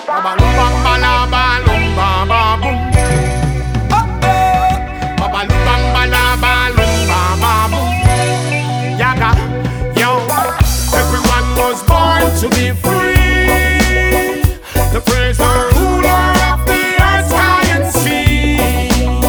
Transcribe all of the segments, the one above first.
Yaga, yo, everyone was born to be free, to praise the ruler of the earth, sky and sea.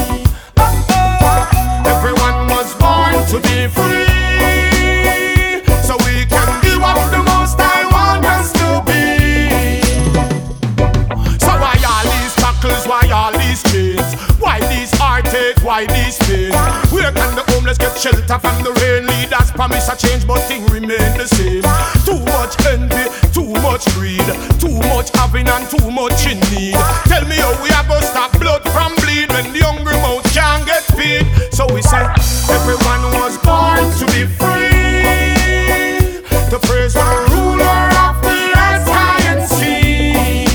Everyone was born to be free, so we can be what the Most High wants us to be. So why all these shackles, why all these chains, why these heartache, why these pain? Where can the homeless get shelter from the rain? Leaders promise a change, but things remain the same. Too much envy, too much greed, too much having and too much in need. Tell me how we are gonna stop blood from bleed when the hungry mouth can't get feed. So we say everyone was born to be free, to praise the ruler of the earth, sky and sea.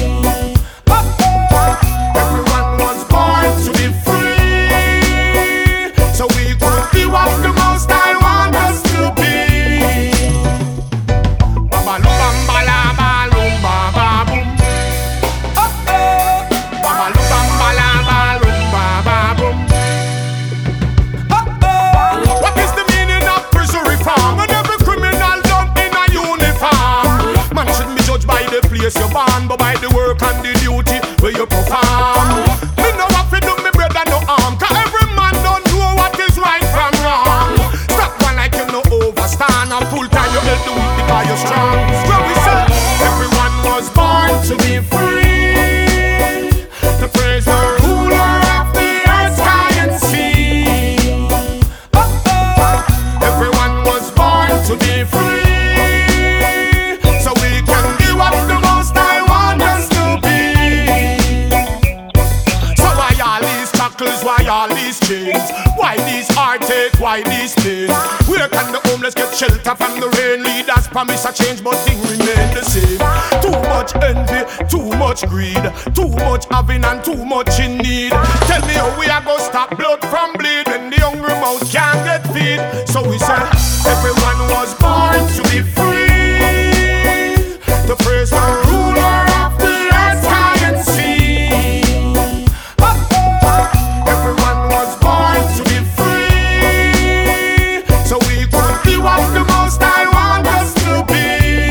Everyone was born to be free, so we could be what the Most High want us to be. What is the meaning of prison reform when every criminal done in a uniform? Man shouldn't be judged by the place you're born, but by the work and the duty where you perform. Me know what to do, me brother no harm, 'cause every man don't know what is right from wrong. Stop one like you no overstand, and full time you help the weak because you're strong. So we say everyone was born to be free, to praise the ruler of the earth, sky and sea. Everyone was born to be free, so we can be what the Most High want us to be. So why all these shackles, why all these chains, why these heartache, why these pain? Where can the homeless get shelter from the rain? Leaders promise a change, but things remain the same. Too much envy, too much greed, too much having and too much in need. Tell me how we are gonna stop blood from bleed when the hungry mouth can't get feed. So we say everyone was born to be free, to praise the ruler of the earth, sky and sea. Everyone was born to be free, so we could be what the Most High want us to be.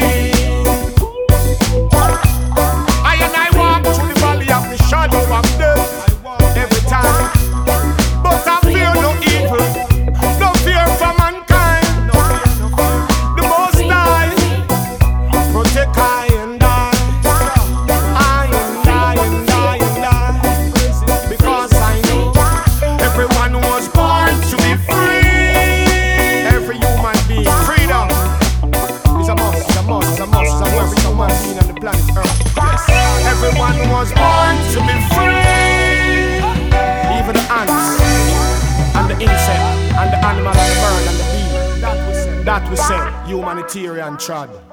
I and I walk through the valley of the shadow of death every time, but I fear no evil, no fear for mankind. The Most High protect I and I, I and I and I and I, because I know everyone was born to be free. Every human being, freedom is a must, it's a must, it's a must, it's a every human being on the planet Earth. Yes, everyone was born to be free. Even the ants and the insect and the animal and the bird and the bee. That we say humanitarian trod.